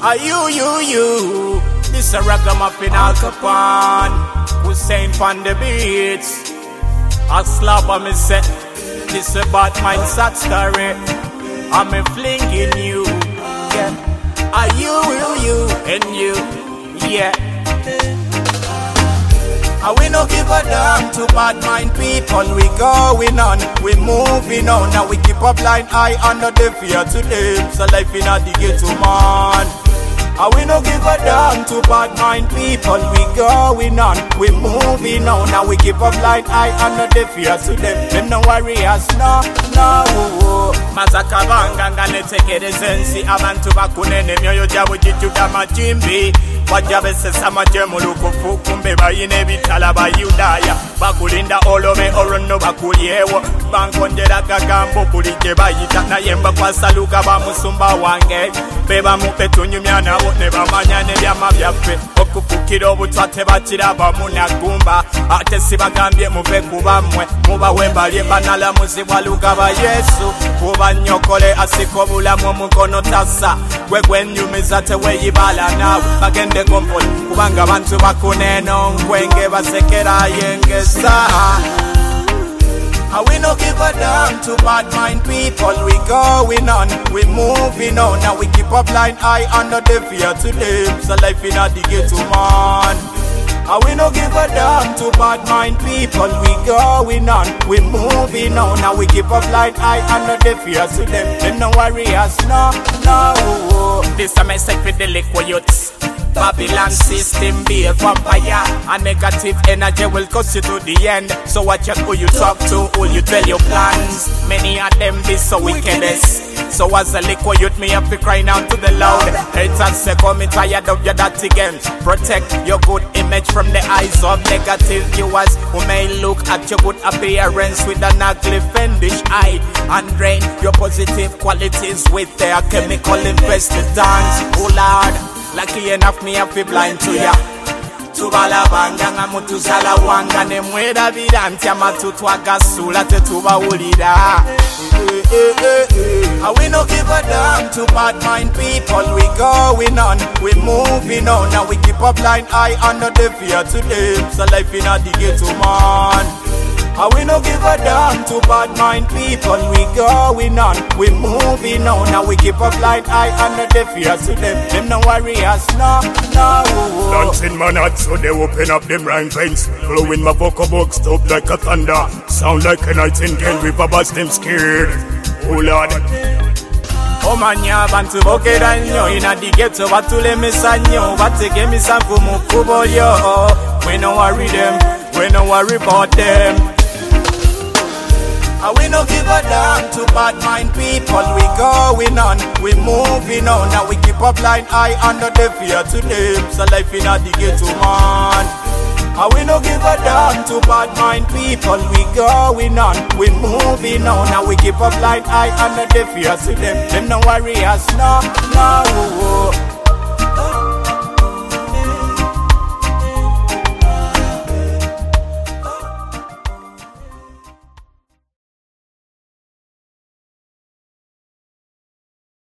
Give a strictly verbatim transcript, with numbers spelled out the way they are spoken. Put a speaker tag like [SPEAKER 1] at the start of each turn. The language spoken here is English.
[SPEAKER 1] Are you, you, you? This a ragamuffin Al Capone, Hussein on the beats. I slap on me set. This a bad mindset story. I'm a flinging you. Yeah. Are you, you, you, and you? Yeah. And we no give a damn to bad mind people. We going on, we moving on. Now we keep a blind eye under the fear to them. So life in a the ghetto man. And we no give a damn to bad mind people. We going on, we moving on. Now we keep a blind eye under the fear to them. Them no warriors, no, no. Mazakabanga ngane tekere sensi. Abantu bakunene myoyo jabu jijuda majimbi. Wajabese samajemu lukufu kumbe bayine bitala bayudaya. Bakulinda olove orono bakuliewo. Bankonjera kagambo kulije bayita na yemba kwa saluka bamusumba wange. Beba mupe tunyumyana ne bamanya ne byama byaffe. Okufukira obutwate bakira bamunagumba. Ate sibagambye muve kubamwe. Muba wembalye banala muzibwa lugaba Yesu. Kuba nyokole asiko bulamu mukono tasa. Gwe gwenyumiza teweyibala nawe. Bagende gompoli kubanga abantu bakuneno nkwenge basekera yengesa. And we no give a damn to bad mind people. We going on, we moving on. Now we keep a blind eye under the fear to them. So life in a the ghetto man. And we no give a damn to bad mind people. We going on, we moving on. Now we keep a blind eye under the fear to them. Them no warriors, no, no. This a message for the liquid youths. Babylon system be a vampire. A negative energy will cause you to the end. So watch out who you talk to, who you tell your plans. Many of them be so wickedest. So as a liquid youth, me have to cry out to the loud. Haters say come me tired of your dirty games. Protect your good image from the eyes of negative viewers who may look at your good appearance with an ugly fiendish eye and drain your positive qualities with their chemical infested tongues. Oh Lord, lucky enough me have be blind to ya. Tubalabanga nga mutuzala wanga ne mwera biranti amatutu agasula tetubawulira. And we no give a damn to bad mind people. We going on, we moving on. Now we keep a blind eye under the fear to them. So life in a the ghetto man. And we no give a damn to bad mind people. We going on, we moving on. Now we keep a blind eye under the fear to them. Them no warriors, no, no.
[SPEAKER 2] Dancing man out so they open up them rhyme veins. Blowing my vocal box up like a thunder. Sound like a nightingale with a bass them scared. Oh Lord.
[SPEAKER 1] Omanya abantu bokera nnyo ina the ghetto batulemesa nnyo batege emisanvu mu kkubo lyo. We no worry them, we no worry about them. And we no give a damn to bad mind people. We going on, we moving on. Now we keep a blind eye under the fear to them. So life in a the ghetto man. And we no give a damn to bad mind people. We going on, we moving on. Now we keep a blind eye under the fear to them. Them no warriors, no, no.